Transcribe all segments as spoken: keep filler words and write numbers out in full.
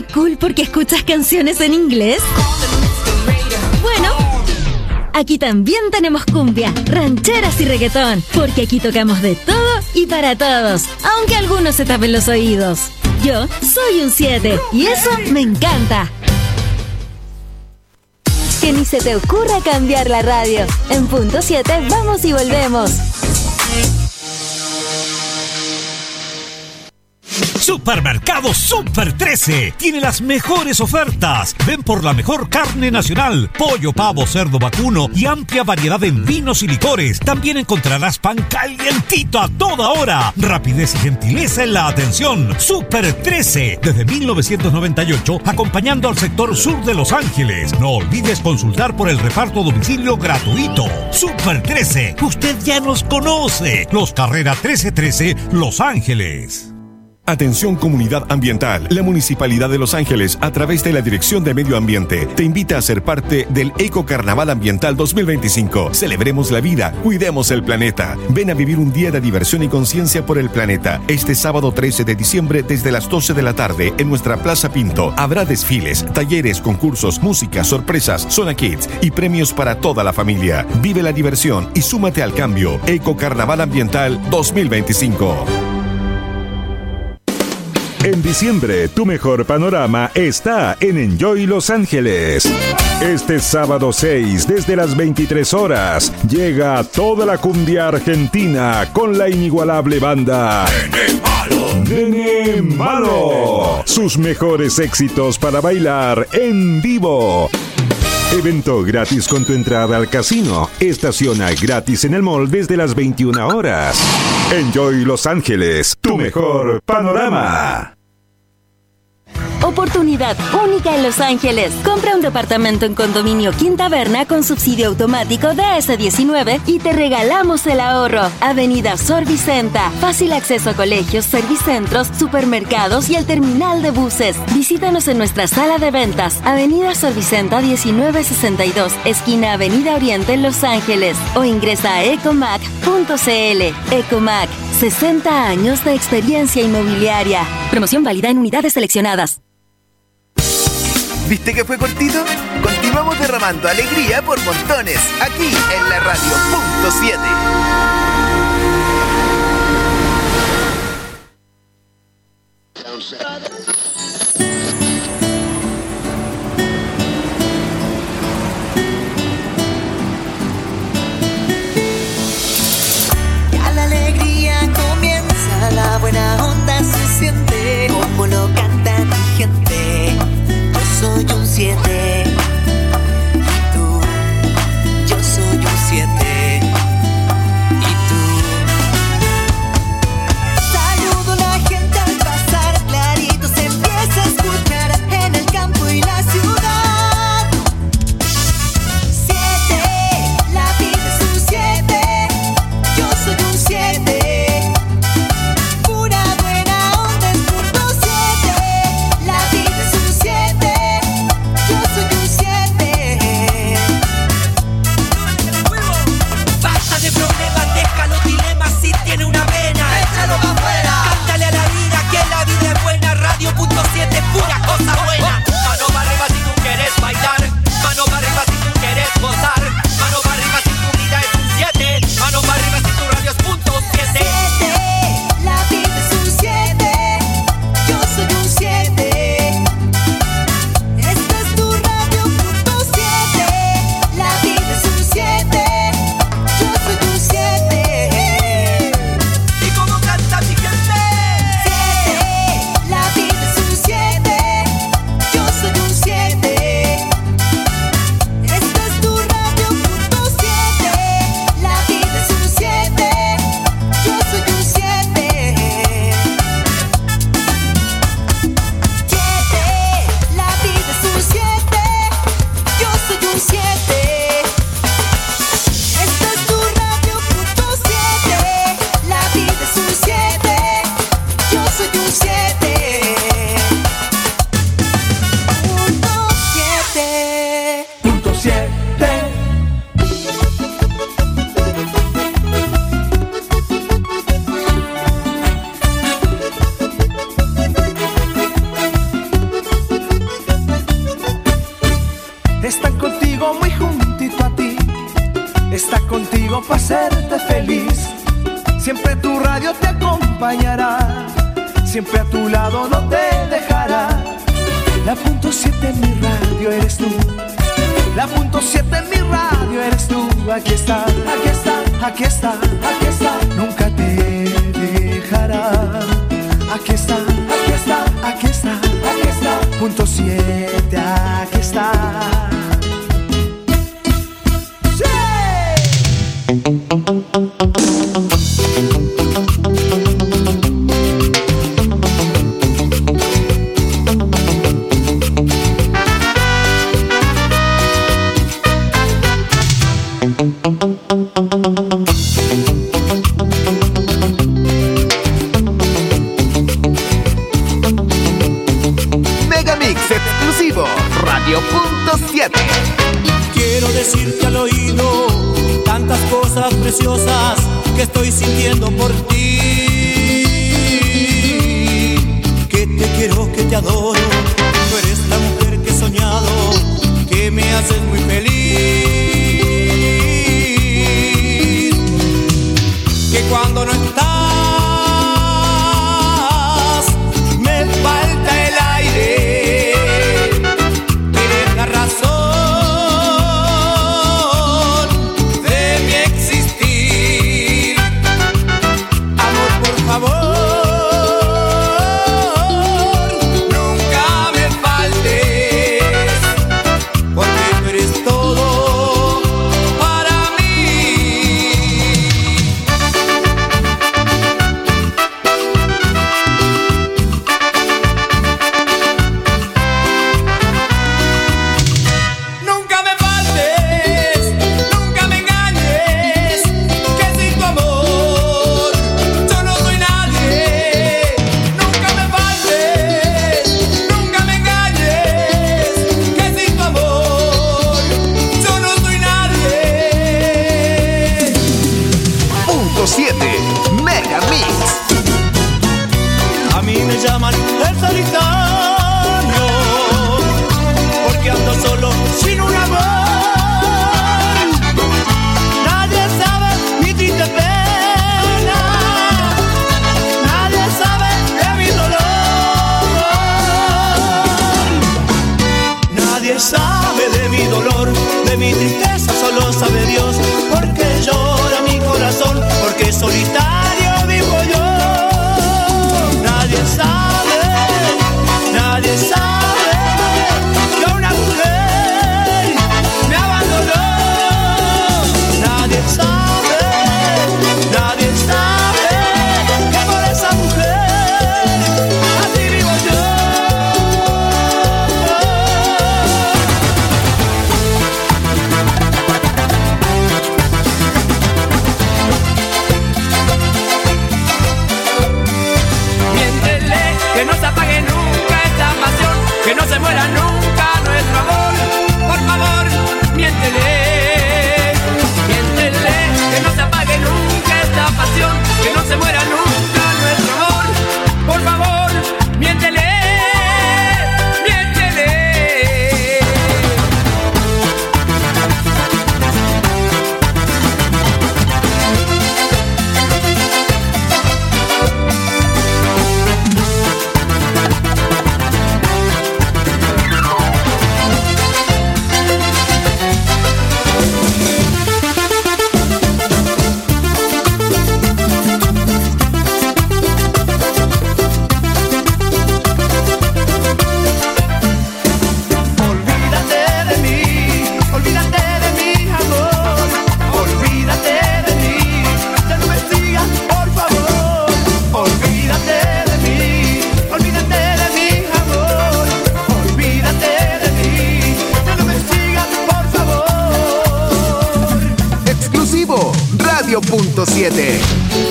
cool porque escuchas canciones en inglés? Bueno, aquí también tenemos cumbia, rancheras y reggaetón, porque aquí tocamos de todo y para todos, aunque algunos se tapen los oídos. Yo soy un siete y eso me encanta. Que ni se te ocurra cambiar la radio. En punto siete vamos y volvemos. Supermercado Super trece tiene las mejores ofertas. Ven por la mejor carne nacional, pollo, pavo, cerdo, vacuno y amplia variedad en vinos y licores. También encontrarás pan calientito a toda hora. Rapidez y gentileza en la atención. Super trece, desde mil novecientos noventa y ocho, acompañando al sector sur de Los Ángeles. No olvides consultar por el reparto a domicilio gratuito. Super trece, usted ya nos conoce. Los Carrera trece trece, Los Ángeles. Atención comunidad ambiental. La Municipalidad de Los Ángeles, a través de la Dirección de Medio Ambiente, te invita a ser parte del Eco Carnaval Ambiental dos mil veinticinco. Celebremos la vida, cuidemos el planeta. Ven a vivir un día de diversión y conciencia por el planeta. Este sábado trece de diciembre desde las doce de la tarde en nuestra Plaza Pinto. Habrá desfiles, talleres, concursos, música, sorpresas, zona kids y premios para toda la familia. Vive la diversión y súmate al cambio. Eco Carnaval Ambiental dos mil veinticinco. En diciembre, tu mejor panorama está en Enjoy Los Ángeles. Este sábado seis, desde las veintitrés horas, llega toda la cumbia argentina con la inigualable banda Nene Malo. Nene Malo. Sus mejores éxitos para bailar en vivo. Evento gratis con tu entrada al casino. Estaciona gratis en el mall desde las veintiuna horas. Enjoy Los Ángeles, tu mejor panorama. Oportunidad única en Los Ángeles. Compra un departamento en Condominio Quinta Verna con subsidio automático de ese diecinueve y te regalamos el ahorro. Avenida Sor Vicenta. Fácil acceso a colegios, servicentros, supermercados y el terminal de buses. Visítanos en nuestra sala de ventas. Avenida Sor Vicenta diecinueve sesenta y dos, esquina Avenida Oriente en Los Ángeles. O ingresa a ecomac punto cl. Ecomac, sesenta años de experiencia inmobiliaria. Promoción válida en unidades seleccionadas. ¿Viste que fue cortito? Continuamos derramando alegría por montones, aquí en la radio punto siete. Ya la alegría comienza, la buena onda se siente, como lo canta mi gente. Soy un siete y tú, yo soy un siete y tú. Saludo a la gente al pasar, clarito se está contigo para hacerte feliz. Siempre tu radio te acompañará, siempre a tu lado no te dejará. La punto siete en mi radio eres tú, la punto siete en mi radio eres tú. Aquí está, aquí está, aquí está, aquí está, nunca te dejará. Aquí está, aquí está, aquí está, aquí está, punto siete, aquí está. ¡Sí! Radio punto siete. Quiero decirte al oído tantas cosas preciosas que estoy sintiendo por ti. Que te quiero, que te adoro. Tú eres la mujer que he soñado, que me haces muy feliz. Que cuando no estás me falta el aire. Solitario vivo yo, nadie sabe, nadie sabe que una mujer me abandonó. Nadie sabe, nadie sabe que por esa mujer así vivo yo. Que no se apague nunca esta pasión, que no se muera nunca nuestro amor. Por favor, miéntele, miéntele, que no se apague nunca esta pasión, que no se muera nunca nuestro amor. Por favor, miéntele, miéntele. Radio punto siete.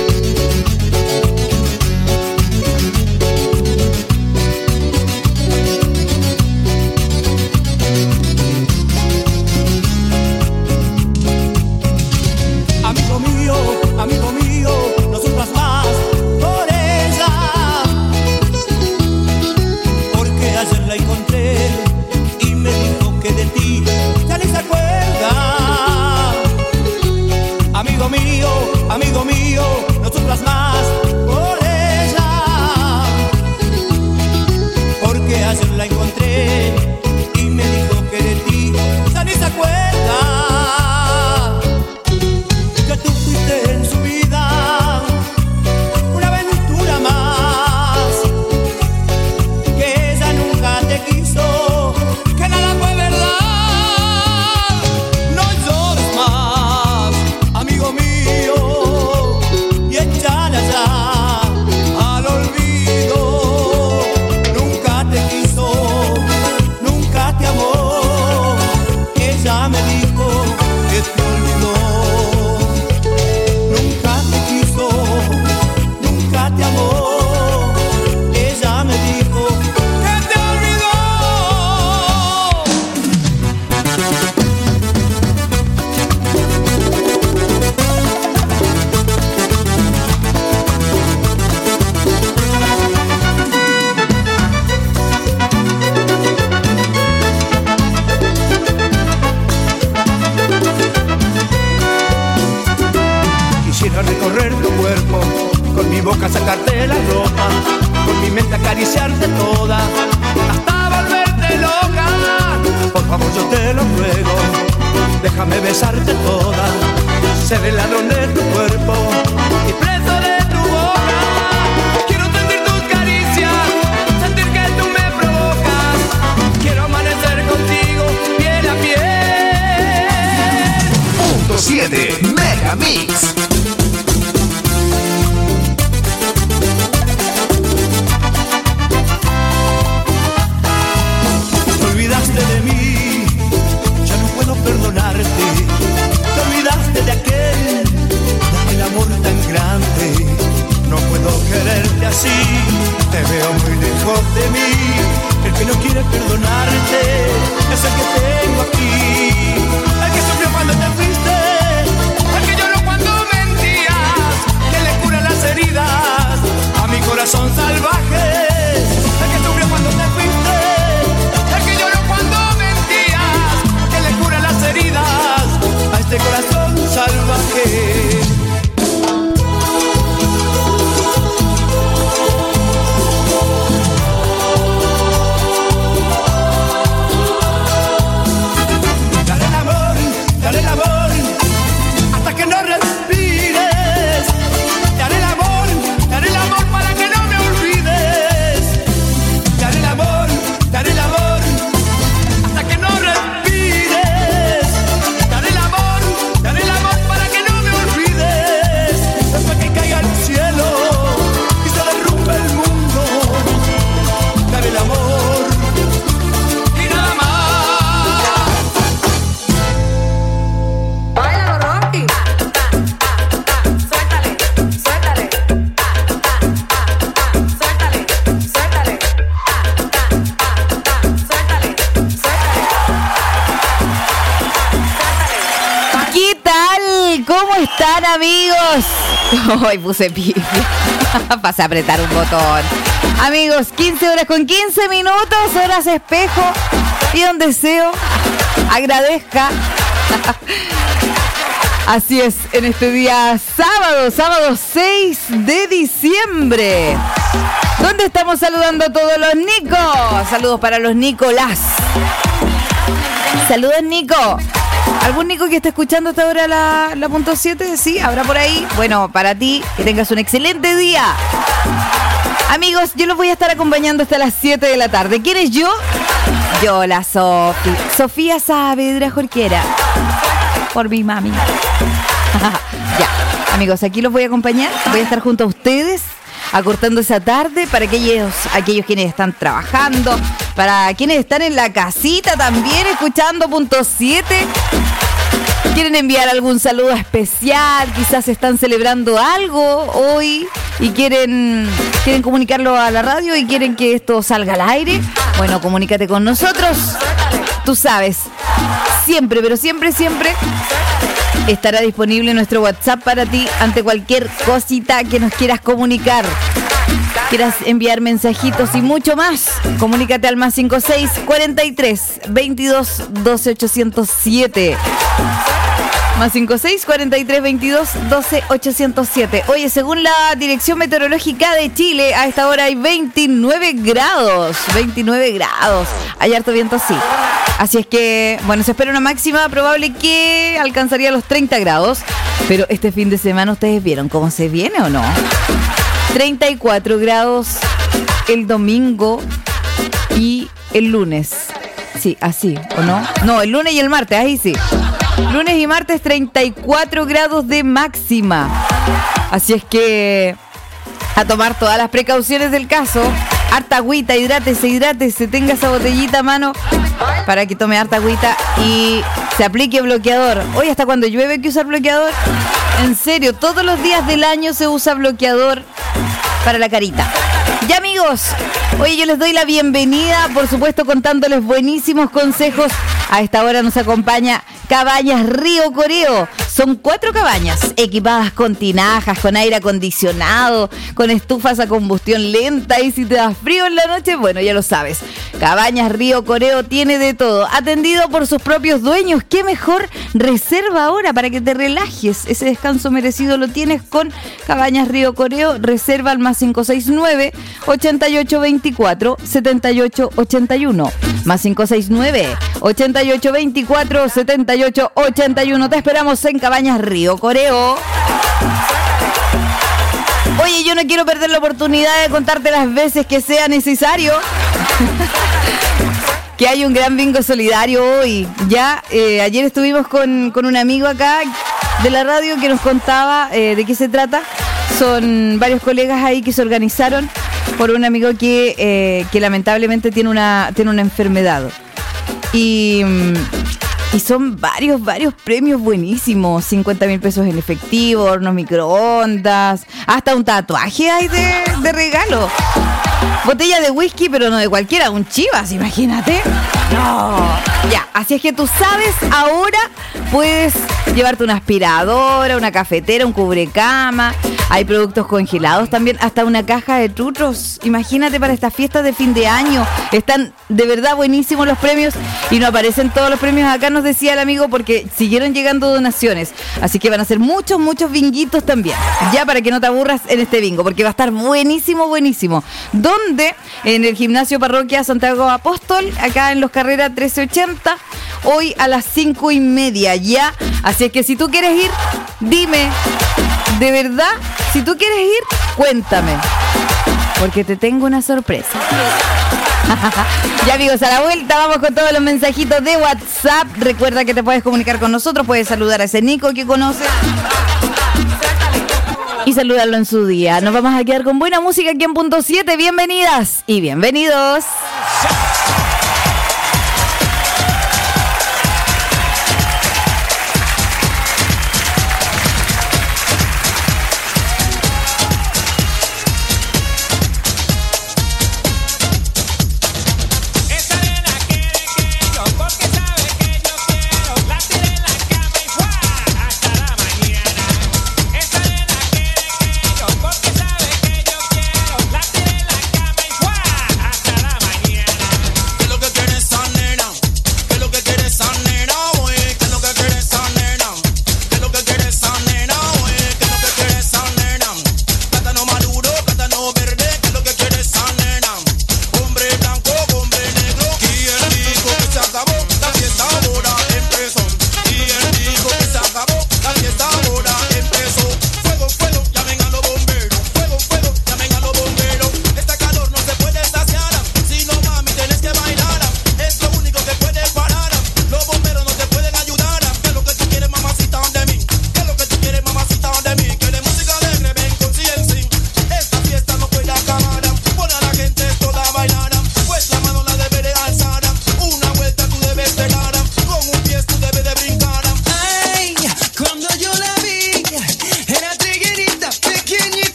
Amigo mío, amigo mío, no sufras más por ella, porque ayer la encontré y me dijo que de ti ya ni se acuerda. boca sacarte la ropa, con mi mente acariciarte toda, hasta volverte loca. Por favor yo te lo ruego, déjame besarte toda, ser el ladrón de tu cuerpo y preso de tu boca. Quiero sentir tus caricias, sentir que tú me provocas. Quiero amanecer contigo piel a piel. Punto siete Megamix. De mí, ya no puedo perdonarte. Te olvidaste de aquel, de aquel amor tan grande. No puedo quererte así, te veo muy lejos de mí. El que no quiere perdonarte es el que tengo aquí. El que sufrió cuando te fuiste, el que lloró cuando mentías, que le cura las heridas a mi corazón salvaje. El que sufrió cuando te fuiste, el que lloró cuando mentías, que le cura las heridas a este corazón salvaje. Dale el amor, dale el amor, hasta que no respires. Dale el amor, dale el amor para que no me olvides. Dale el amor, dale el amor, hasta que no respires. Dale el amor, dale el amor para que no me olvides. Hasta que caiga el cielo y se derrumbe el mundo. Dale el amor y nada más. Báilalo, Rocky. Suéltale, suéltale. Suéltale, suéltale. Suéltale, suéltale. ¿Qué tal? ¿Cómo están, amigos? Hoy puse pifia. Pasé a apretar un botón. Amigos, quince horas con quince minutos, horas espejo. Pida un deseo. Agradezca. Así es, en este día sábado, sábado seis de diciembre. ¿Dónde estamos saludando a todos los Nicos? Saludos para los Nicolás. Saludos, Nico. ¿Algún Nico que esté escuchando hasta ahora la, la punto siete? Sí, habrá por ahí. Bueno, para ti, que tengas un excelente día. Amigos, yo los voy a estar acompañando hasta las siete de la tarde. ¿Quién es yo? Yo, la Sofi. Sofía Saavedra Jorquera. Por mi mami. Ya, amigos, aquí los voy a acompañar. Voy a estar junto a ustedes, acortando esa tarde para aquellos, aquellos quienes están trabajando, para quienes están en la casita también escuchando punto siete. ¿Quieren enviar algún saludo especial? Quizás están celebrando algo hoy y quieren, quieren comunicarlo a la radio y quieren que esto salga al aire. Bueno, comunícate con nosotros. Tú sabes, siempre, pero siempre, siempre estará disponible nuestro WhatsApp para ti ante cualquier cosita que nos quieras comunicar. Quieras enviar mensajitos y mucho más, comunícate al más cinco seis, cuarenta y tres, veintidós, doce, ochocientos siete. Más cinco seis, cuarenta y tres, veintidós, doce, ochocientos siete. Oye, según la Dirección Meteorológica de Chile, a esta hora hay veintinueve grados. veintinueve grados. Hay harto viento, sí. Así es que, bueno, se espera una máxima probable que alcanzaría los treinta grados. Pero este fin de semana, ¿ustedes vieron cómo se viene o no? treinta y cuatro grados el domingo y el lunes. Sí, así, ¿o no? No, el lunes y el martes, ahí sí. Lunes y martes, treinta y cuatro grados de máxima. Así es que a tomar todas las precauciones del caso. Harta agüita, hidrátese, hidrátese, tenga esa botellita a mano para que tome harta agüita y se aplique bloqueador. Hoy hasta cuando llueve hay que usar bloqueador. En serio, todos los días del año se usa bloqueador para la carita. Ya, amigos, oye, yo les doy la bienvenida, por supuesto, contándoles buenísimos consejos A esta hora nos acompaña Cabañas Río Coreo. Son cuatro cabañas equipadas con tinajas, con aire acondicionado, con estufas a combustión lenta, y si te da frío en la noche, bueno, ya lo sabes. Cabañas Río Coreo tiene de todo, atendido por sus propios dueños. ¿Qué mejor? Reserva ahora para que te relajes. Ese descanso merecido lo tienes con Cabañas Río Coreo. Reserva al más cinco seis nueve, ochenta y ocho veinticuatro, setenta y ocho ochenta y uno. Más cinco seis nueve, ochenta y ocho veinticuatro, setenta y ocho ochenta y uno. Te esperamos en Cabañas Río Coreo. Oye, yo no quiero perder la oportunidad de contarte las veces que sea necesario que hay un gran bingo solidario hoy. Ya, eh, ayer estuvimos con, con un amigo acá de la radio que nos contaba eh, de qué se trata. Son varios colegas ahí que se organizaron por un amigo que, eh, que lamentablemente tiene una, tiene una enfermedad. Y... Y son varios, varios premios buenísimos. cincuenta mil pesos en efectivo, hornos microondas, hasta un tatuaje hay de, de regalo. Botella de whisky, pero no de cualquiera, un Chivas, imagínate. No. Ya, así es que tú sabes, ahora puedes llevarte una aspiradora, una cafetera, un cubrecama. Hay productos congelados también, hasta una caja de churros. Imagínate para estas fiestas de fin de año. Están de verdad buenísimos los premios y no aparecen todos los premios acá, nos decía el amigo, porque siguieron llegando donaciones. Así que van a ser muchos, muchos binguitos también. Ya, para que no te aburras en este bingo, porque va a estar buenísimo, buenísimo. ¿Dónde? En el Gimnasio Parroquia Santiago Apóstol, acá en Los Carreras trece ochenta. Hoy a las cinco y media, ya. Así es que si tú quieres ir, dime. De verdad, si tú quieres ir, cuéntame, porque te tengo una sorpresa. Ya, amigos, a la vuelta vamos con todos los mensajitos de WhatsApp. Recuerda que te puedes comunicar con nosotros, puedes saludar a ese Nico que conoces y saludarlo en su día. Nos vamos a quedar con buena música aquí en Punto siete. Bienvenidas y bienvenidos.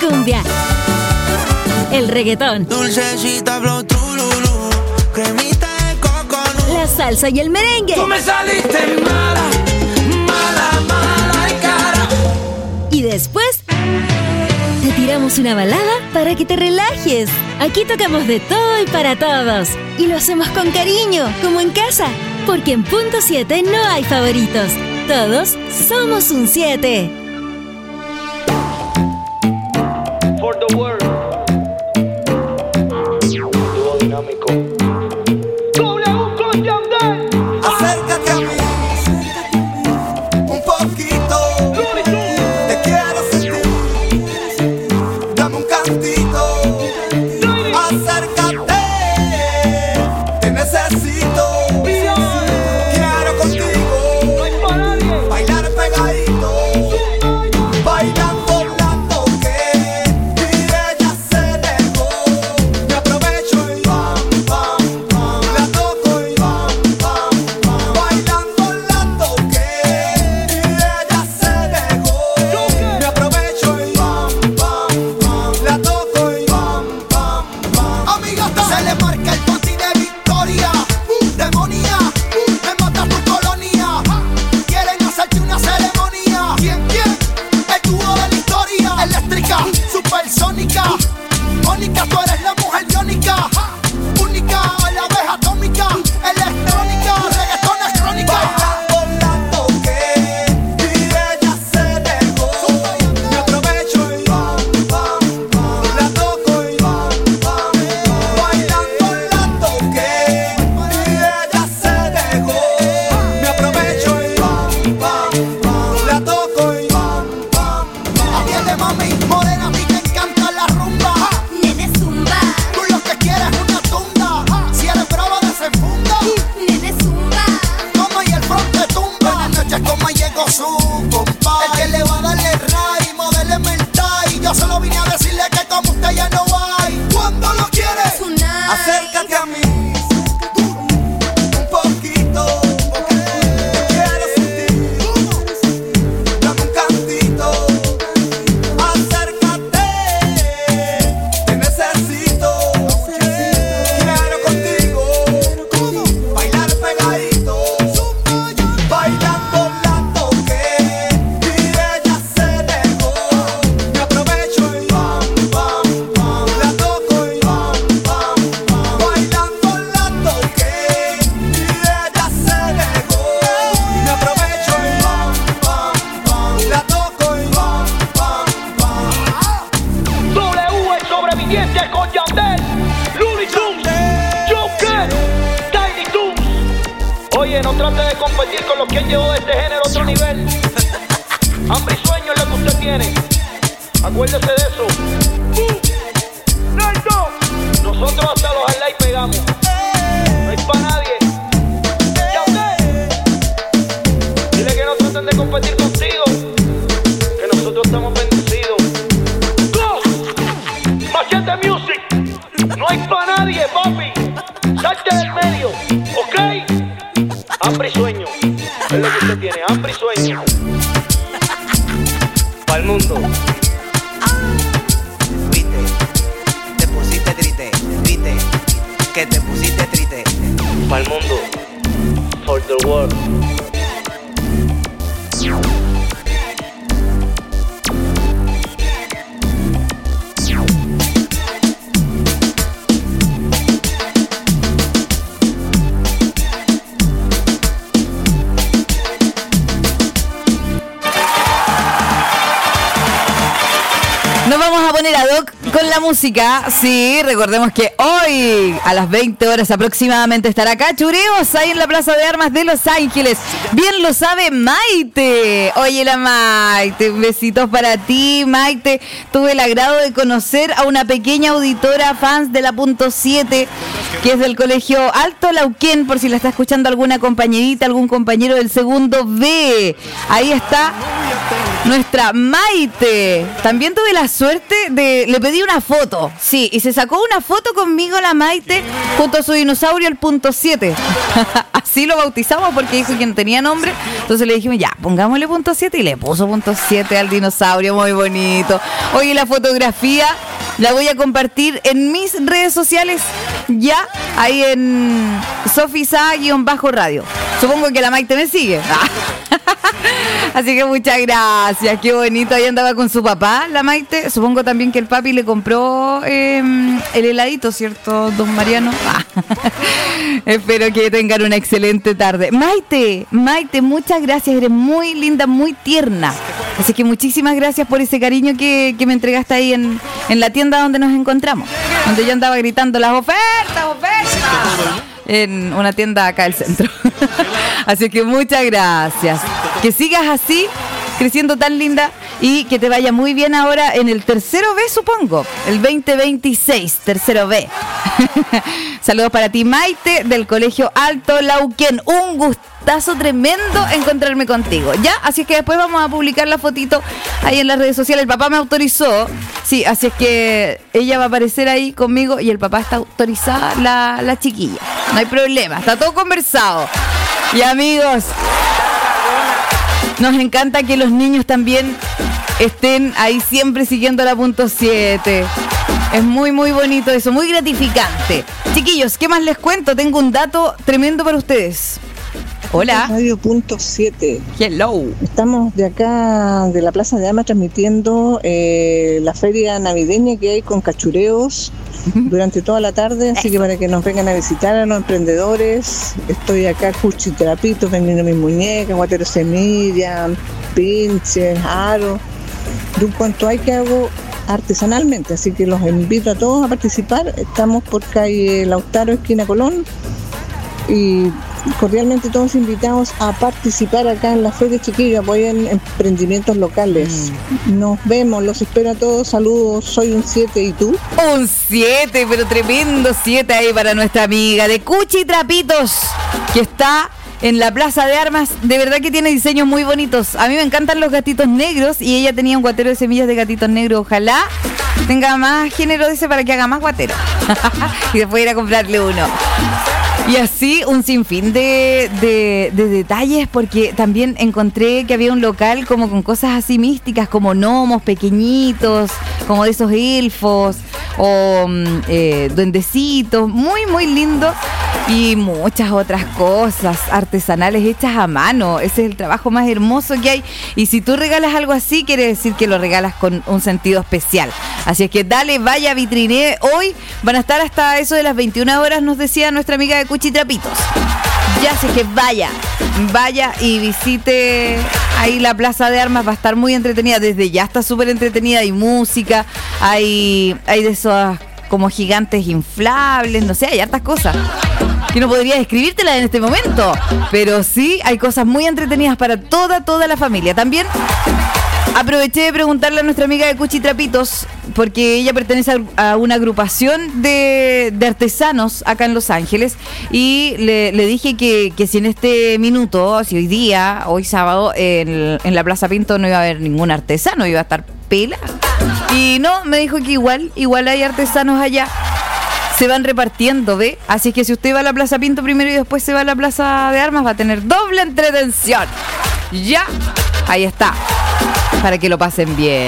cumbia, el reggaetón, dulcecita flow trululú, cremita de coco, la salsa y el merengue. Tú me saliste mala, mala, mala de cara. Y después te tiramos una balada para que te relajes. Aquí tocamos de todo y para todos. Y lo hacemos con cariño, como en casa. Porque en Punto siete no hay favoritos. Todos somos un siete. For the world. Dúo dinámico. W con Yandel. acércate a mí, un poquito, te quiero sentir, dame un cantito, acércate, te necesito, quiero contigo, bailar pegadito, bailando la toque, y ella se dejó, me aprovecho y bam, bam, bam, la toco y bam, bam, bam, bailando la toque, y ella se dejó, me aprovecho y bam, bam, bam, la toco y bam, bam, bam. Amiga, se le marca el panty de victoria, demonía, me mata tu colonia, quieren hacerte una ceremonia. ¿Quién, quién? El dúo de la historia, eléctrica, supersónica, Mónica, tú eres la mujer biónica, única, la abeja atómica, electrónica, reggaetón es crónica. Bailando la toque, y ella se dejó, me aprovecho y bam, bam, bam, la toco y bam, bam, bailando la toque, y ella se dejó, me aprovecho y bam, bam, bam, la toco y bam, bam, bam. Atiende mami, morena, a mí te encanta la rumba, Nene zumba, tú lo que quieres es una tunda, si eres brava desenfunda, nene zumba, toma y el front te tumba. Buenas noches, como llegó su compa, el que le va a darle ray, modéleme el tie, yo solo vine a decirle que como usted ya no hay. Cuando lo quieres, tonight. acércate a mí, un poquito, te quiero sentir, dame un cantito, acércate, te necesito, quiero contigo, bailar pegadito, bailando la toque, y ella se dejó, me aprovecho y bam, bam, bam, la toco y bam, bam, bam, bailando la toque, y ella se dejó, me aprovecho y bam, bam, bam, la toco y bam, bam, bam. W el sobreviviente con Yandel, Looney Tunes, Joker, Tiny Toons. Oye, no trate de competir con los que han llevado este género a otro nivel. Hambre y sueño es lo que usted tiene. Acuérdese de eso. Nosotros hasta los highlights pegamos. No hay pa' nadie. Yandel, dile que no traten de competir contigo, que nosotros estamos bendecidos. Go, Machete Music, no hay pa' nadie, papi. Salte del medio, ¿ok? Hambre y sueño, es lo que usted tiene, hambre y sueño. Pa'l mundo. Viste, te pusiste triste, viste, que te pusiste triste. Pa'l mundo. For the world. Nos vamos a poner ad hoc con la música. Sí, recordemos que hoy a las veinte horas aproximadamente estará Cachureos ahí en la Plaza de Armas de Los Ángeles. Bien lo sabe Maite. Oye, la Maite, besitos para ti, Maite. Tuve el agrado de conocer a una pequeña auditora fans de la Punto siete, que es del Colegio Alto Lauquén, por si la está escuchando alguna compañerita, algún compañero del segundo B. Ahí está nuestra Maite. También tuve la suerte de... Le pedí pedí una foto, sí, y se sacó una foto conmigo la Maite junto a su dinosaurio el punto siete. Así lo bautizamos porque dijo que no tenía nombre. Entonces le dijimos, ya, pongámosle punto siete y le puso punto siete al dinosaurio, muy bonito. Oye, la fotografía la voy a compartir en mis redes sociales ya, ahí en Sofisa-radio. Supongo que la Maite me sigue. Así que muchas gracias, qué bonito. Ahí andaba con su papá, la Maite. Supongo también que el papi le compró eh, el heladito, ¿cierto, don Mariano? Ah. Espero que tengan una excelente tarde. Maite, Maite, muchas gracias. Eres muy linda, muy tierna. Así que muchísimas gracias por ese cariño que, que me entregaste ahí en, en la tienda donde nos encontramos. Donde yo andaba gritando las ofertas, ofertas. En una tienda acá del centro. Así que muchas gracias. Que sigas así, creciendo tan linda y que te vaya muy bien ahora en el tercero B, supongo. El veinte veintiséis, tercero B. Saludos para ti, Maite, del Colegio Alto Lauquén. Un gustazo tremendo encontrarme contigo. ¿Ya? Así es que después vamos a publicar la fotito ahí en las redes sociales. El papá me autorizó. Sí, así es que ella va a aparecer ahí conmigo y el papá está autorizada, la, la chiquilla. No hay problema, está todo conversado. Y amigos, nos encanta que los niños también estén ahí siempre siguiendo la punto siete. Es muy, muy bonito eso, muy gratificante. Chiquillos, ¿qué más les cuento? Tengo un dato tremendo para ustedes. Hola. Radio punto siete. Hello. Estamos de acá, de la Plaza de Armas, transmitiendo eh, la feria navideña que hay con cachureos durante toda la tarde, así que para que nos vengan a visitar a los emprendedores. Estoy acá, cuchitrapitos, vendiendo mis muñecas, guateros semillas, pinches, aros, de un cuanto hay que hago artesanalmente, así que los invito a todos a participar. Estamos por calle Lautaro, esquina Colón, y cordialmente todos invitados a participar acá en la feria, chiquillos. Apoyen emprendimientos locales. Mm. Nos vemos, los espero a todos. Saludos, soy un siete, ¿y tú? Un siete, pero tremendo siete ahí para nuestra amiga de Cuchi Trapitos, que está en la Plaza de Armas. De verdad que tiene diseños muy bonitos. A mí me encantan los gatitos negros y ella tenía un guatero de semillas de gatitos negros. Ojalá tenga más género de ese para que haga más guatero. Y después ir a comprarle uno. Y así un sinfín de, de, de detalles, porque también encontré que había un local como con cosas así místicas, como gnomos pequeñitos, como de esos elfos, o eh, duendecitos, muy muy lindo. Y muchas otras cosas artesanales hechas a mano. Ese es el trabajo más hermoso que hay. Y si tú regalas algo así, quiere decir que lo regalas con un sentido especial. Así es que dale, vaya, vitriné. Hoy van a estar hasta eso de las veintiuna horas, nos decía nuestra amiga de Cuchi Trapitos. Ya, así que vaya, vaya y visite ahí la Plaza de Armas. Va a estar muy entretenida. Desde ya está súper entretenida. Hay música, hay, hay de esos como gigantes inflables, no sé, hay hartas cosas que no podría describírtela en este momento, pero sí hay cosas muy entretenidas para toda, toda la familia. También aproveché de preguntarle a nuestra amiga de Cuchi Trapitos, porque ella pertenece a una agrupación de, de artesanos acá en Los Ángeles, y le, le dije que, que si en este minuto, si hoy día, hoy sábado, en, en la Plaza Pinto no iba a haber ningún artesano, iba a estar pela. Y no, me dijo que igual, igual hay artesanos allá. Se van repartiendo, ¿ve? Así que si usted va a la Plaza Pinto primero y después se va a la Plaza de Armas, va a tener doble entretención. Ya, ahí está, para que lo pasen bien.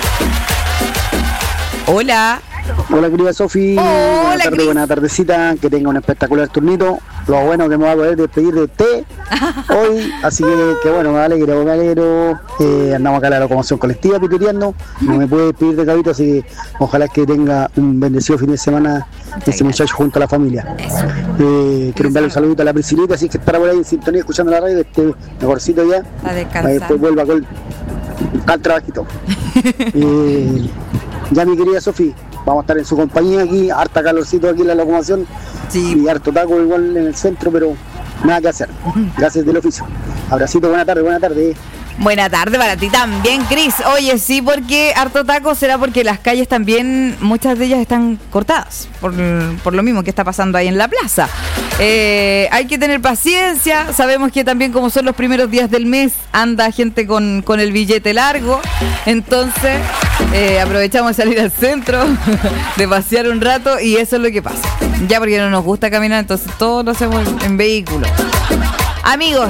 Hola. Hola, querida Sofi. Buenas tardes, buena tardecita. Que tenga un espectacular turnito. Lo bueno que me va a poder despedir de usted hoy. Así que, que bueno, me alegro, me alegro. Eh, andamos acá a la locomoción colectiva pitureando. No me puede despedir de Cabito, así que ojalá que tenga un bendecido fin de semana ese muchacho junto a la familia. Eh, quiero enviarle un saludito a la Priscilita, así que estará por ahí en sintonía escuchando la radio, este mejorcito ya. A descansar. Para que después vuelva con al trabajito. eh, ya, mi querida Sofi, vamos a estar en su compañía aquí, harta calorcito aquí en la locomoción, sí. Y harto taco igual en el centro, pero nada que hacer. Gracias del oficio. Abracito, buena tarde, buena tarde. Buena tarde para ti también, Cris. Oye, sí, porque harto taco será porque las calles también, muchas de ellas están cortadas, por, por lo mismo que está pasando ahí en la plaza. Eh, hay que tener paciencia, sabemos que también como son los primeros días del mes, anda gente con, con el billete largo, entonces eh, aprovechamos de salir al centro, de pasear un rato y eso es lo que pasa. Ya porque no nos gusta caminar, entonces todo lo hacemos en vehículo. Amigos,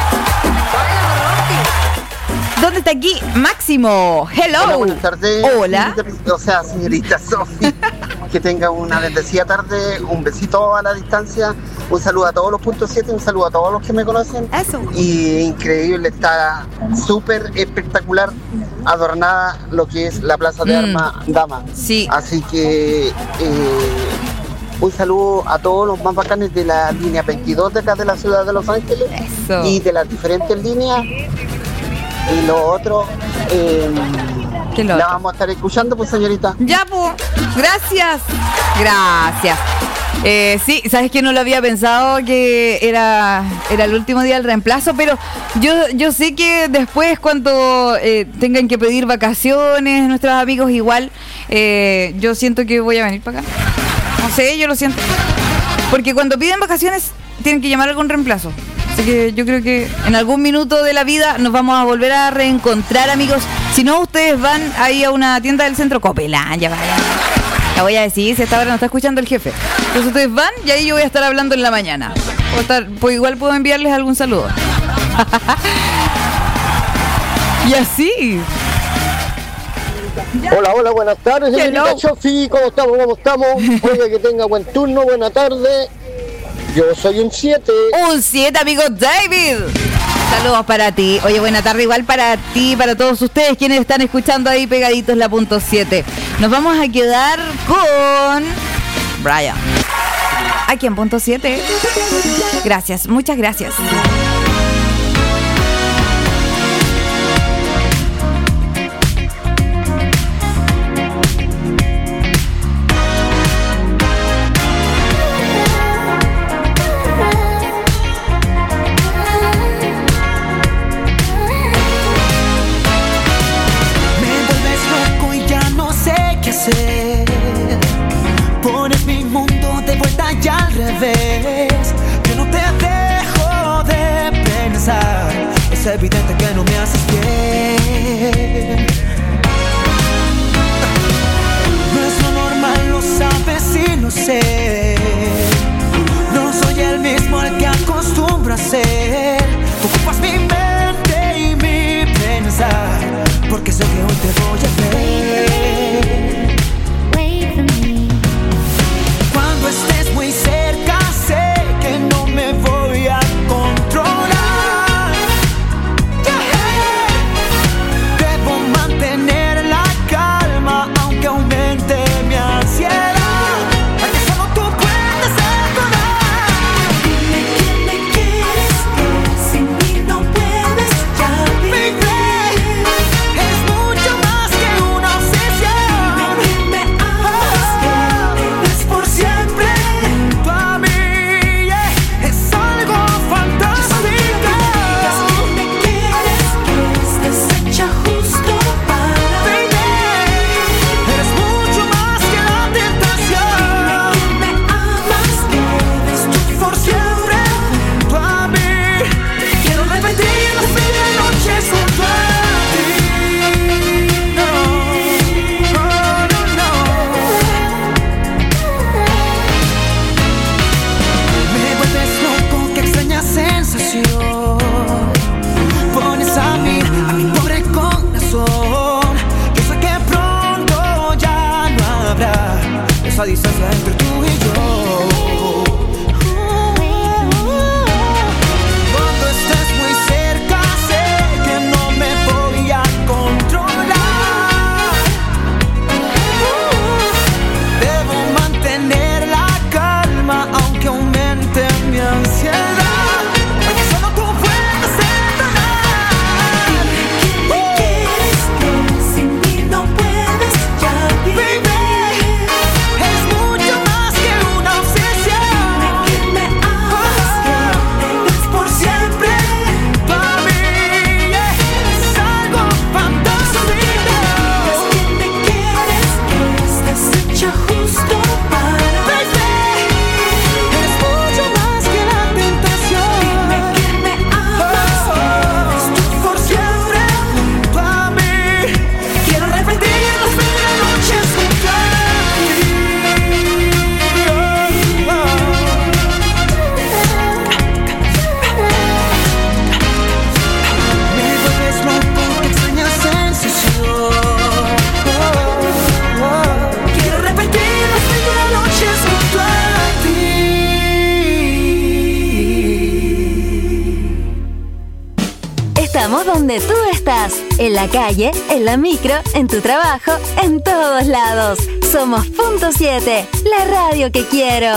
¿dónde está aquí Máximo? Hello. Hola, buenas tardes. Hola. O sea, señorita Sofi, que tenga una bendecida tarde, un besito a la distancia, un saludo a todos los puntos siete, un saludo a todos los que me conocen. Eso. Y increíble, está súper espectacular, adornada lo que es la Plaza de Mm. Armas Dama. Sí. Así que eh, un saludo a todos los más bacanes de la línea veintidós de acá de la ciudad de Los Ángeles. Eso. Y de las diferentes líneas. Y lo otro, eh, ¿Qué lo la otro? vamos a estar escuchando, pues, señorita. Ya, pues. Gracias. Gracias. Eh, sí, sabes que no lo había pensado que era, era el último día del reemplazo, pero yo, yo sé que después cuando eh, tengan que pedir vacaciones, nuestros amigos igual, eh, yo siento que voy a venir para acá. No sé, yo lo siento. Porque cuando piden vacaciones tienen que llamar a algún reemplazo. Así que yo creo que en algún minuto de la vida nos vamos a volver a reencontrar, amigos. Si no, ustedes van ahí a una tienda del centro Copelandia, vaya. La voy a decir, si hasta ahora no está escuchando el jefe. Entonces ustedes van y ahí yo voy a estar hablando en la mañana. Puedo estar, pues igual puedo enviarles algún saludo. Y así. Hola, hola, buenas tardes, señorita Hello. Chofi, ¿cómo estamos? ¿Cómo estamos? Oiga, que tenga buen turno, buena tarde. Yo soy un siete. Un siete, amigo David. Saludos para ti. Oye, buena tarde igual para ti, para todos ustedes quienes están escuchando ahí pegaditos la punto siete. Nos vamos a quedar con Brian. Aquí en punto siete. Gracias, muchas gracias. Me vuelves loco y ya no sé qué hacer. Pones mi mundo de vuelta y al revés. Yo no te dejo de pensar. Es evidente que no me haces bien. No es lo normal, lo sabes y lo sé. No soy el mismo al que acostumbro a ser. Tú ocupas mi mente y mi pensar, porque sé que hoy te voy a ver. Cuando estés muy cerca sé que no me voy a controlar. Debo mantener la calma aunque aumente mi ansiedad. Porque solo tú puedes decorar. Dime que me quieres, que sin mí no puedes ya vivir. Es mucho más que una donde tú estás. En la calle, en la micro, en tu trabajo, en todos lados. Somos Punto siete, la radio que quiero.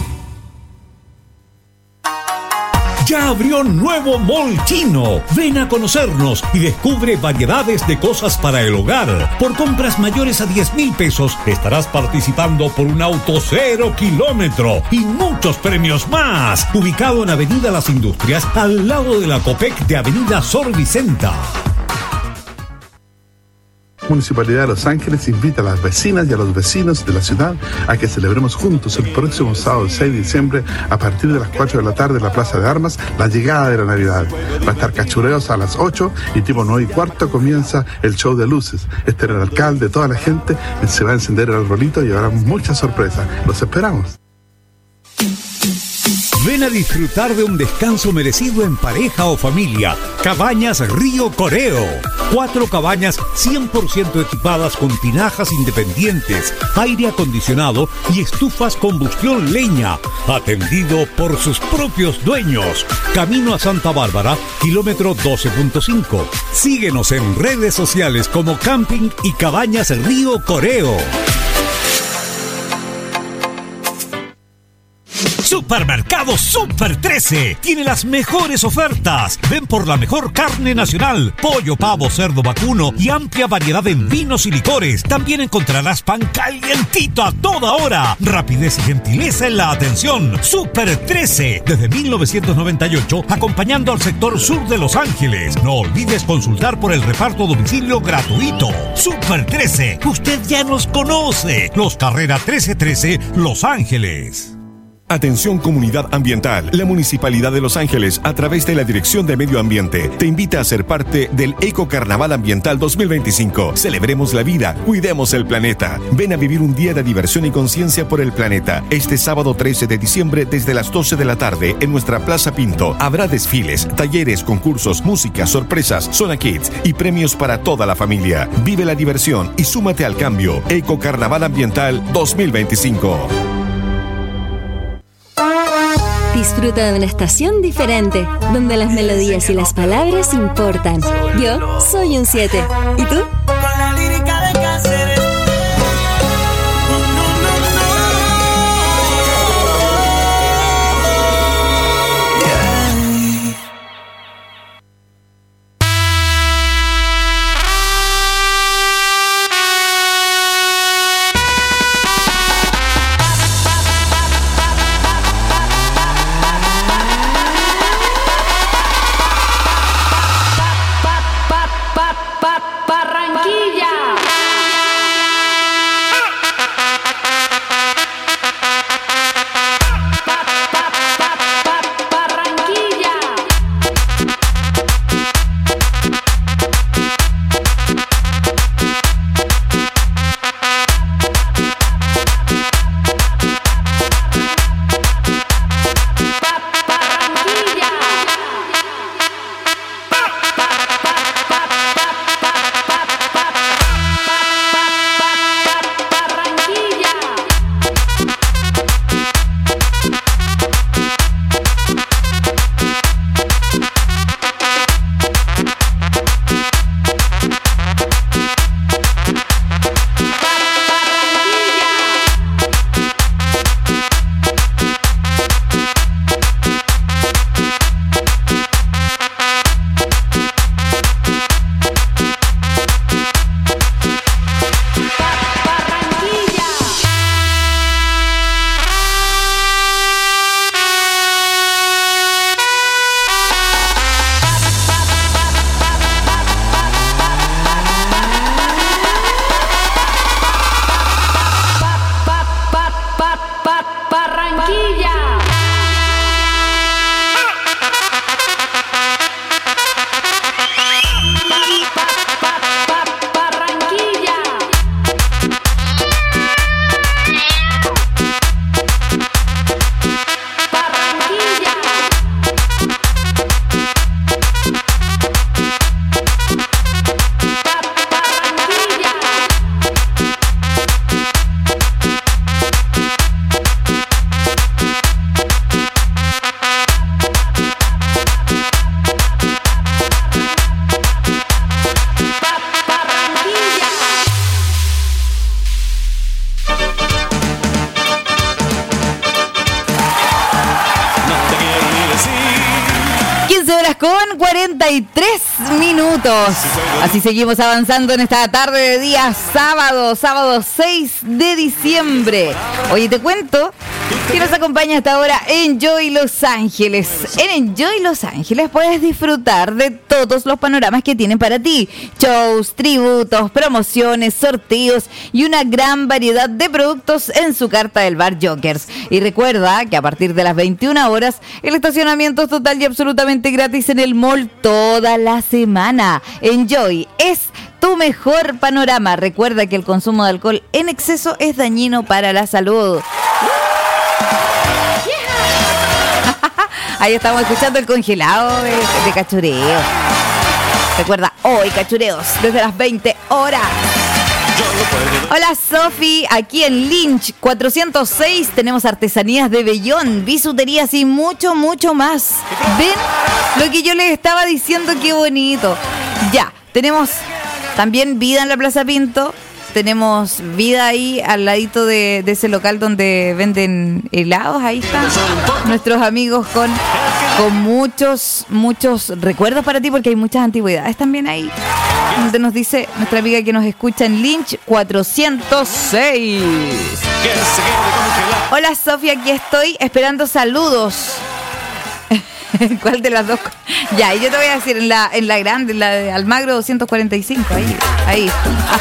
Ya abrió nuevo Mall Chino. Ven a conocernos y descubre variedades de cosas para el hogar. Por compras mayores a diez mil pesos estarás participando por un auto cero kilómetro y muchos premios más. Ubicado en Avenida Las Industrias, al lado de la Copec de Avenida Sor Vicenta. Municipalidad de Los Ángeles invita a las vecinas y a los vecinos de la ciudad a que celebremos juntos el próximo sábado seis de diciembre a partir de las cuatro de la tarde en la Plaza de Armas la llegada de la Navidad. Va a estar cachureos a las ocho y tipo nueve y cuarto comienza el show de luces. Estará el alcalde, toda la gente, se va a encender el arbolito y habrá muchas sorpresas. Los esperamos. Ven a disfrutar de un descanso merecido en pareja o familia. Cabañas Río Coreo. Cuatro cabañas cien por ciento equipadas con tinajas independientes, aire acondicionado y estufas combustión leña. Atendido por sus propios dueños. Camino a Santa Bárbara, kilómetro doce punto cinco. Síguenos en redes sociales como Camping y Cabañas Río Coreo. Supermercado Super trece tiene las mejores ofertas. Ven por la mejor carne nacional, pollo, pavo, cerdo, vacuno y amplia variedad en vinos y licores. También encontrarás pan calientito a toda hora. Rapidez y gentileza en la atención. Super trece, desde mil novecientos noventa y ocho, acompañando al sector sur de Los Ángeles. No olvides consultar por el reparto a domicilio gratuito. Super trece, usted ya nos conoce. Los Carrera trece trece, Los Ángeles. Atención comunidad ambiental. La Municipalidad de Los Ángeles, a través de la Dirección de Medio Ambiente, te invita a ser parte del Eco Carnaval Ambiental dos mil veinticinco. Celebremos la vida, cuidemos el planeta. Ven a vivir un día de diversión y conciencia por el planeta. Este sábado trece de diciembre desde las doce de la tarde en nuestra Plaza Pinto. Habrá desfiles, talleres, concursos, música, sorpresas, zona kids y premios para toda la familia. Vive la diversión y súmate al cambio. Eco Carnaval Ambiental dos mil veinticinco. Disfruta de una estación diferente, donde las melodías y las palabras importan. Yo soy un siete. ¿Y tú? Con la lírica de Cáceres. Arranca. cuarenta y tres minutos. Así seguimos avanzando en esta tarde de día sábado, sábado seis de diciembre. Oye, te cuento que nos acompaña hasta ahora Enjoy Los Ángeles. En Enjoy Los Ángeles puedes disfrutar de todos los panoramas que tienen para ti. Shows, tributos, promociones, sorteos y una gran variedad de productos en su carta del bar Jokers. Y recuerda que a partir de las veintiuna horas el estacionamiento es total y absolutamente gratis en el mall toda la semana. Enjoy es tu mejor panorama. Recuerda que el consumo de alcohol en exceso es dañino para la salud. Ahí estamos escuchando el congelado de, de cachureo. Recuerda, hoy cachureos desde las veinte horas. Hola Sofi, aquí en Lynch cuatrocientos seis tenemos artesanías de vellón, bisuterías y mucho, mucho más. ¿Ven lo que yo les estaba diciendo? Qué bonito. Ya, tenemos también vida en la Plaza Pinto. Tenemos vida ahí al ladito de, de ese local donde venden helados. Ahí están nuestros amigos con, con muchos, muchos recuerdos para ti, porque hay muchas antigüedades también ahí. Donde nos dice nuestra amiga que nos escucha en Lynch cuatrocientos seis. Hola Sofía, aquí estoy esperando saludos. ¿Cuál de las dos? Ya, y yo te voy a decir en la, en la grande, en la de Almagro doscientos cuarenta y cinco. Ahí, ahí.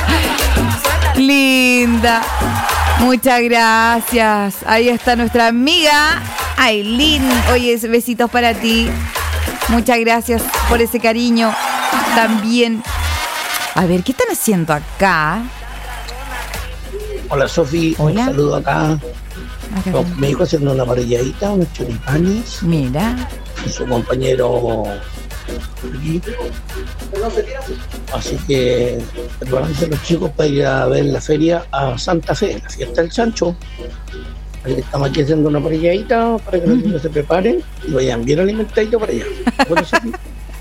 Linda. Muchas gracias. Ahí está nuestra amiga Aileen. Oye, besitos para ti. Muchas gracias por ese cariño también. A ver, ¿qué están haciendo acá? Hola Sofi, un saludo acá. No, me dijo haciendo una parrilladita, unos choripanes. Mira. Y su compañero. Así que preparándose los chicos para ir a ver la feria a Santa Fe, la fiesta del Chancho. Así que estamos aquí haciendo una parrilladita para que los niños se preparen y vayan bien alimentaditos para allá. Bueno, Sofi.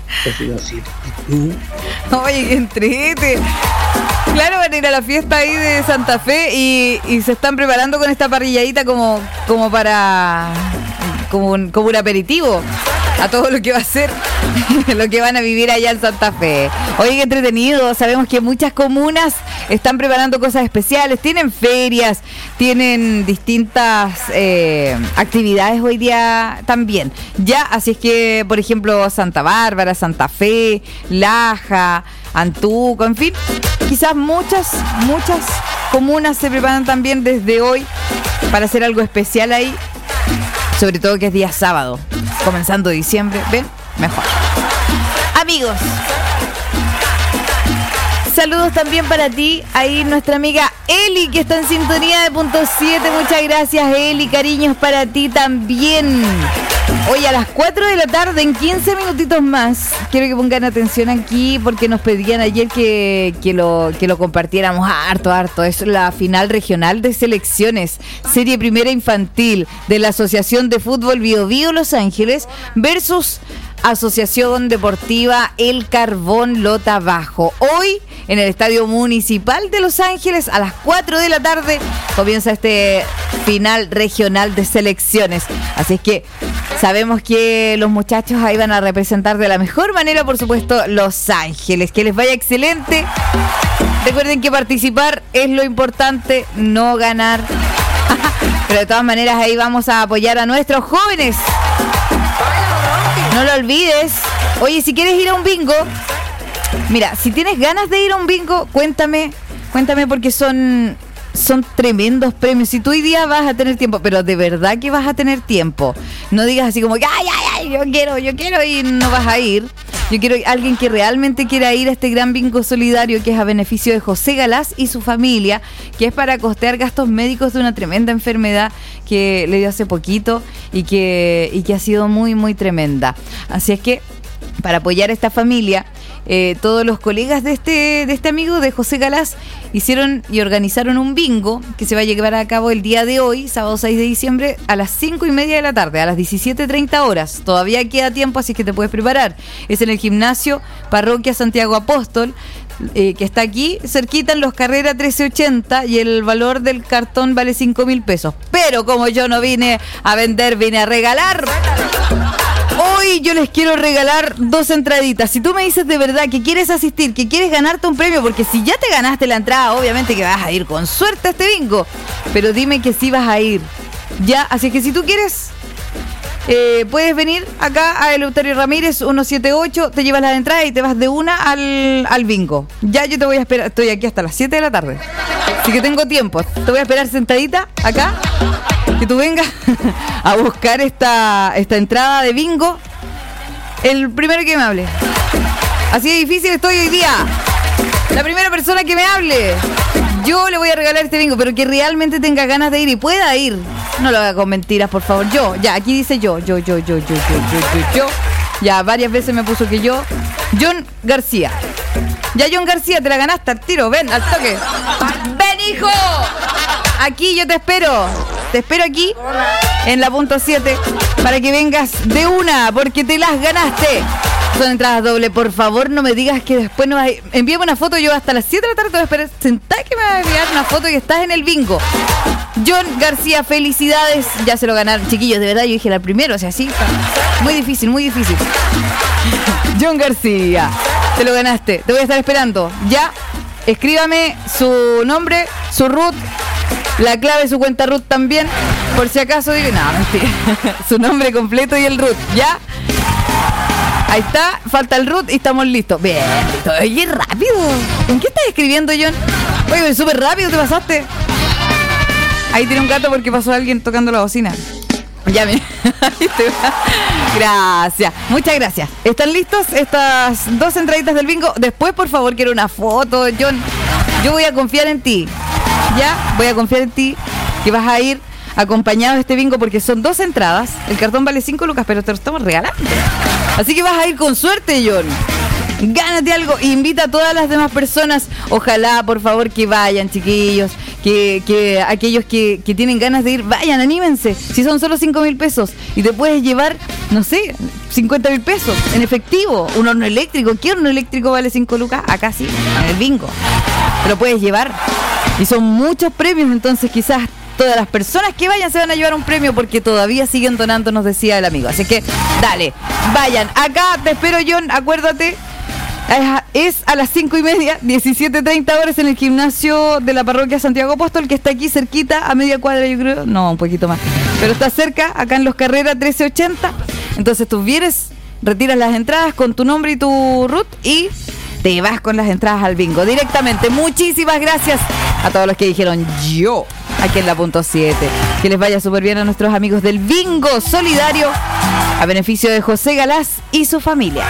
Oye, qué entrete. Claro, van a ir a la fiesta ahí de Santa Fe y, y se están preparando con esta parrilladita como, como para como un, como un aperitivo a todo lo que va a ser, lo que van a vivir allá en Santa Fe. Oye, qué entretenido. Sabemos que muchas comunas están preparando cosas especiales, tienen ferias, tienen distintas eh, actividades hoy día también. Ya, así es que, por ejemplo, Santa Bárbara, Santa Fe, Laja, Antuco, en fin, quizás muchas, muchas comunas se preparan también desde hoy para hacer algo especial ahí, sobre todo que es día sábado, comenzando diciembre. ¿Ven? Mejor. Amigos, saludos también para ti, ahí nuestra amiga Eli, que está en sintonía de punto siete. Muchas gracias, Eli, cariños para ti también. Hoy a las cuatro de la tarde, en quince minutitos más, quiero que pongan atención aquí porque nos pedían ayer que, que, lo, que lo compartiéramos harto, harto. Es la final regional de selecciones, serie primera infantil de la Asociación de Fútbol Bio Bio Los Ángeles versus Asociación Deportiva El Carbón Lota Bajo. Hoy en el Estadio Municipal de Los Ángeles a las cuatro de la tarde comienza este final regional de selecciones. Así es que sabemos que los muchachos ahí van a representar de la mejor manera, por supuesto, Los Ángeles. Que les vaya excelente. Recuerden que participar es lo importante, no ganar. Pero de todas maneras ahí vamos a apoyar a nuestros jóvenes. No lo olvides. Oye, si quieres ir a un bingo, mira, si tienes ganas de ir a un bingo, cuéntame, cuéntame porque son, son tremendos premios. Si tú hoy día vas a tener tiempo, pero de verdad que vas a tener tiempo. No digas así como, ay, ay, ay, yo quiero, yo quiero y no vas a ir. Yo quiero alguien que realmente quiera ir a este gran bingo solidario que es a beneficio de José Galás y su familia, que es para costear gastos médicos de una tremenda enfermedad que le dio hace poquito y que, y que ha sido muy, muy tremenda. Así es que para apoyar a esta familia, eh, todos los colegas de este, de este amigo, de José Galás, hicieron y organizaron un bingo que se va a llevar a cabo el día de hoy, sábado seis de diciembre, a las cinco y media de la tarde, a las diecisiete treinta horas. Todavía queda tiempo, así que te puedes preparar. Es en el gimnasio Parroquia Santiago Apóstol, eh, que está aquí, cerquita en Los Carreras trece ochenta, y el valor del cartón vale cinco mil pesos. Pero como yo no vine a vender, vine a regalar Hoy yo les quiero regalar dos entraditas. Si tú me dices de verdad que quieres asistir, que quieres ganarte un premio, porque si ya te ganaste la entrada, obviamente que vas a ir con suerte a este bingo. Pero dime que sí vas a ir. Ya, así que si tú quieres, eh, puedes venir acá a Eleuterio Ramírez ciento setenta y ocho, te llevas la entrada y te vas de una al, al bingo. Ya yo te voy a esperar, estoy aquí hasta las siete de la tarde. Así que tengo tiempo. Te voy a esperar sentadita acá, que tú vengas a buscar esta, esta entrada de bingo. El primero que me hable. Así de difícil estoy hoy día. La primera persona que me hable, yo le voy a regalar este bingo, pero que realmente tenga ganas de ir y pueda ir. No lo haga con mentiras, por favor. Yo, ya, aquí dice yo, yo, yo, yo, yo, yo, yo, yo, yo. Ya, varias veces me puso que yo. John García. Ya, John García, te la ganaste al tiro. Ven, al toque. ¡Ven, hijo! Aquí yo te espero. Te espero aquí, en la punto siete, para que vengas de una, porque te las ganaste. Son entradas dobles. Por favor, no me digas que después no vas a ir. Envíame una foto. Yo hasta las siete de la tarde te voy a esperar. Sentá que me vas a enviar una foto que estás en el bingo. John García, felicidades. Ya se lo ganaron, chiquillos. De verdad, yo dije la primera. O sea, sí. Muy difícil, muy difícil. John García, te lo ganaste. Te voy a estar esperando. Ya, escríbame su nombre, su root, la clave de su cuenta root también. Por si acaso digo, no, mentira. Su nombre completo y el root. Ya. Ahí está, falta el root y estamos listos. Bien, listo. Oye, rápido. ¿En qué estás escribiendo, John? Oye, súper rápido te pasaste. Ahí tiene un gato porque pasó alguien tocando la bocina. Ya, me... Gracias, muchas gracias. ¿Están listos estas dos entraditas del bingo? Después, por favor, quiero una foto, John. Yo voy a confiar en ti. Ya, voy a confiar en ti, que vas a ir acompañado de este bingo, porque son dos entradas. El cartón vale cinco lucas, pero te lo estamos regalando. Así que vas a ir con suerte, John. Gánate algo, invita a todas las demás personas. Ojalá, por favor, que vayan, chiquillos. Que, que aquellos que, que tienen ganas de ir, vayan, anímense. Si son solo cinco mil pesos y te puedes llevar, no sé, cincuenta mil pesos en efectivo. Un horno eléctrico. ¿Qué horno eléctrico vale cinco lucas? Acá sí, en el bingo. Te lo puedes llevar. Y son muchos premios, entonces quizás todas las personas que vayan se van a llevar un premio, porque todavía siguen donando, nos decía el amigo. Así que, dale, vayan. Acá te espero, John, acuérdate. Es a las cinco y media, diecisiete treinta horas, en el gimnasio de la parroquia Santiago Apóstol, que está aquí cerquita, a media cuadra, yo creo. No, un poquito más. Pero está cerca, acá en Los Carreras trece ochenta. Entonces tú vienes, retiras las entradas con tu nombre y tu root y te vas con las entradas al bingo directamente. Muchísimas gracias a todos los que dijeron yo aquí en la punto siete. Que les vaya súper bien a nuestros amigos del bingo solidario a beneficio de José Galás y su familia.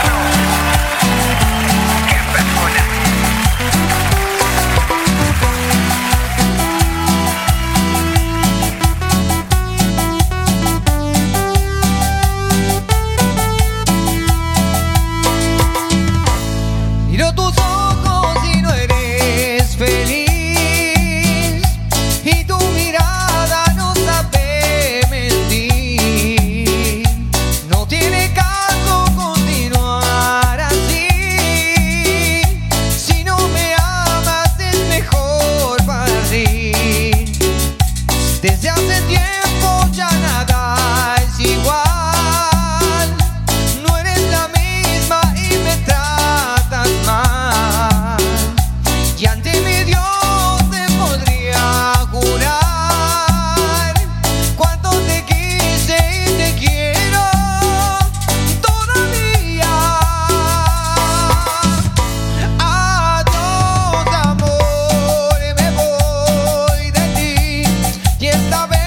Miro tus ojos y no eres feliz, y tu mirada no sabe mentir. No tiene caso continuar así. Si no me amas es mejor para ti. Desde hace tiempo ya nada es igual. No eres la misma y me tratas mal. Y ante mi Dios te podría jurar cuánto te quise y te quiero todavía. Adiós, amor, me voy de ti, y esta vez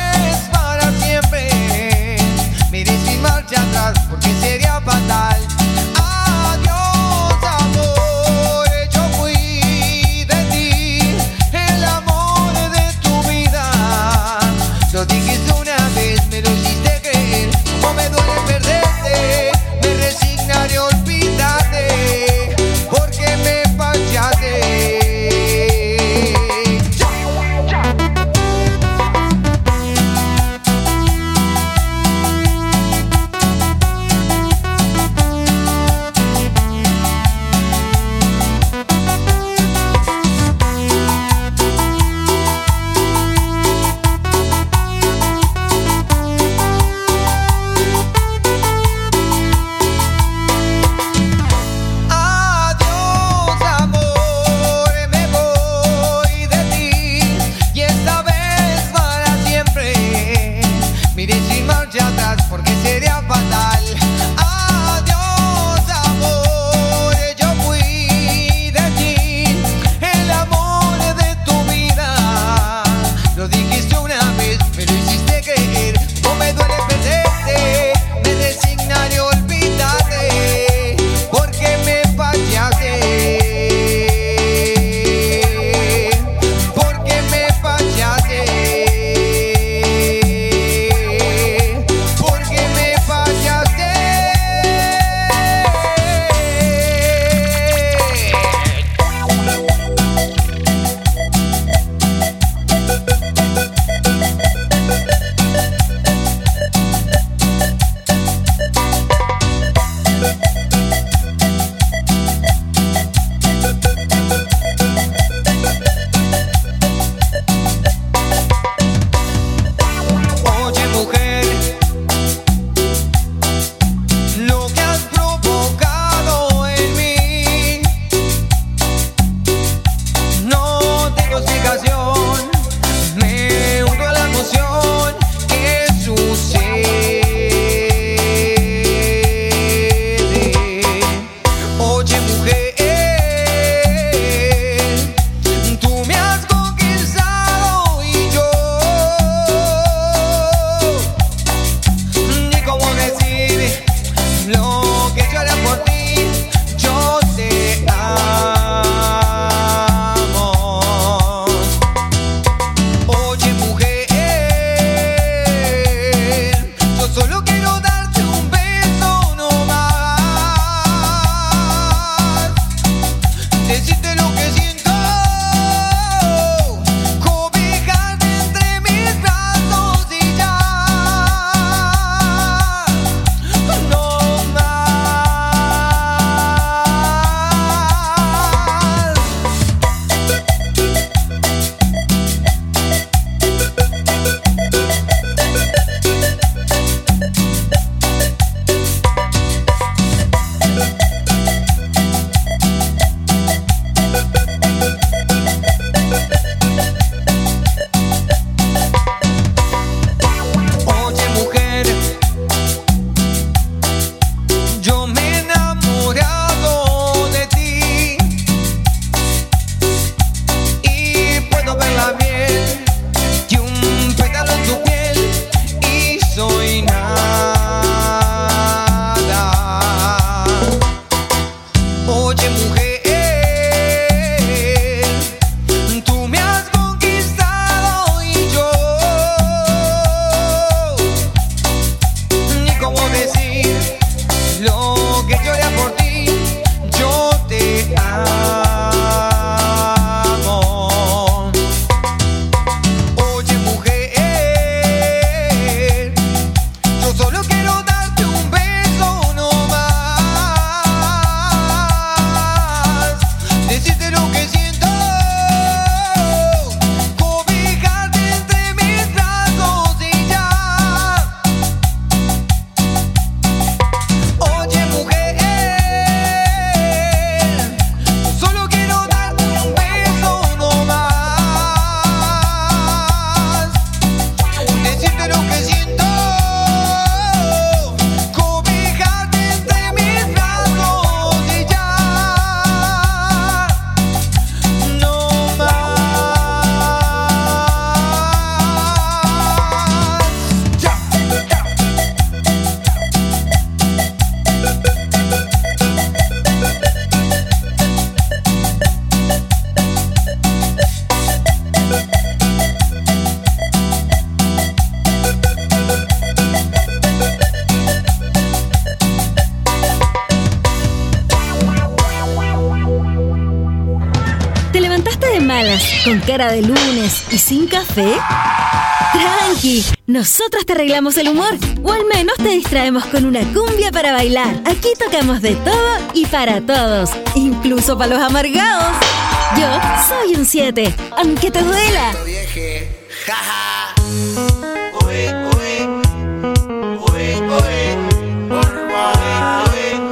¿Con cara de lunes y sin café? Tranqui, nosotros te arreglamos el humor, o al menos te distraemos con una cumbia para bailar. Aquí tocamos de todo y para todos, incluso para los amargados. Yo soy un siete, aunque te duela.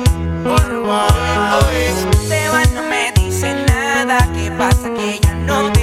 Seba no me dice nada, ¿qué pasa? Que ya no te